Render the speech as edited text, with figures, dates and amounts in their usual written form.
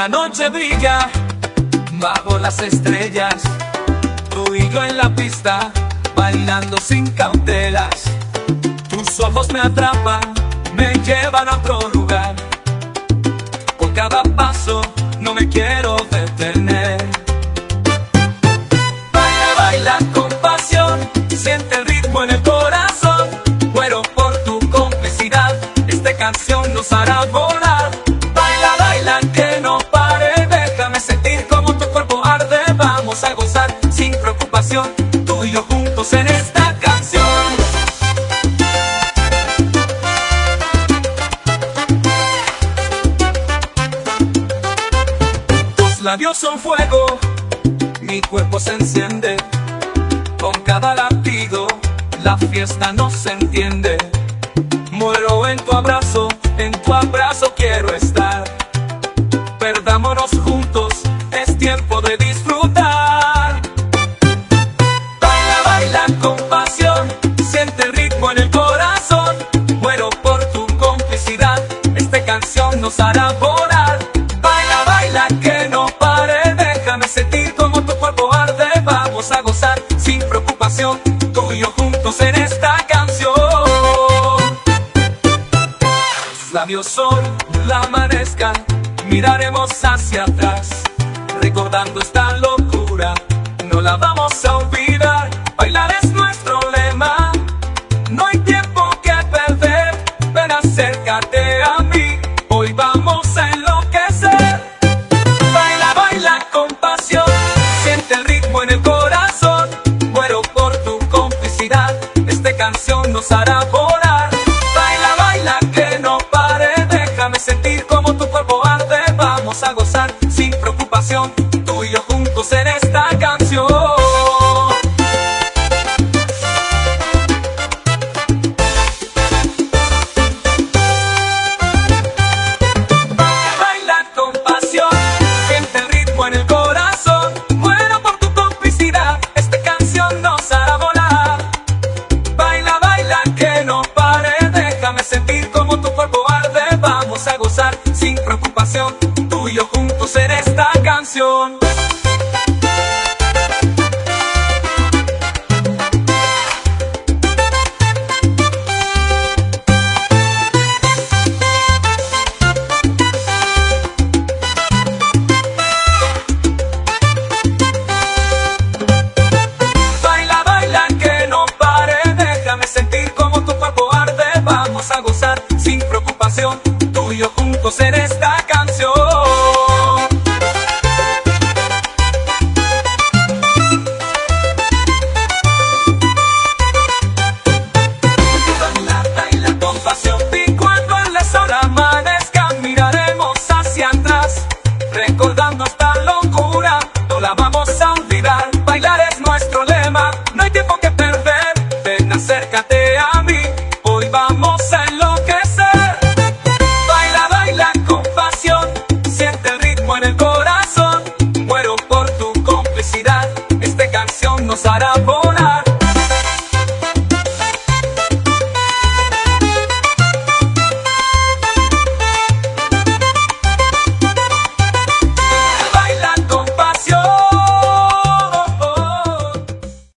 La noche brilla bajo las estrellas, tú y yo en la pista, bailando sin cautelas. Tus ojos me atrapan, me llevan a otro lugar. Por cada paso no me quiero detener. Baila, baila con pasión, siente el ritmo en el corazón. Muero por tu complicidad, esta canción nos hará volar. Baila, baila que no pare, déjame sentir como tu cuerpo arde. Vamos a gozar sin preocupación, tú y yo juntos en esta canción. Tus labios son fuego, mi cuerpo se enciende. Con cada latido la fiesta no se entiende. Muero en tu abrazo quiero estar. Perdámonos juntos, es tiempo de disfrutar. Baila, baila con pasión, siente el ritmo en el corazón. Muero por tu complicidad, esta canción nos hará volar. Baila, baila que no pare, déjame sentir como tu cuerpo arde. Vamos a gozar sin preocupación, tú y yo juntos en esta canción. Tus labios son la amanezca, miraremos hacia atrás, recordando esta locura, no la vamos a olvidar. Bailar es nuestro lema, no hay tiempo que perder. Ven, acércate a mí, hoy vamos a enloquecer. Baila, baila con pasión, siente el ritmo en el corazón. Muero por tu complicidad, esta canción nos hará volar. Baila, baila que no pare, déjame sentir como tu cuerpo arde. Vamos a gozar sin preocupación, tú y yo juntos en esta canción. Baila con pasión, siente el ritmo en el corazón. Muero por tu complicidad, esta canción nos hará volar. Baila, baila que no pare, déjame sentir como tu cuerpo arde. Vamos a gozar sin preocupación, tú y yo juntos en esta canción. Baila, baila que no pare, déjame sentir como tu cuerpo arde. Vamos a gozar sin preocupación, tú y yo juntos en esta canción. Baila, baila con pasión, y cuando el sol amanezca miraremos hacia atrás, recordando esta locura, no la vamos a olvidar. Bailar es nuestro lema, no hay tiempo que perder. Ven, acércate a mí, hoy vamos a enloquecer. Baila, baila con pasión, siente el ritmo en el corazón. Muero por tu complicidad, esta canción nos hará volar.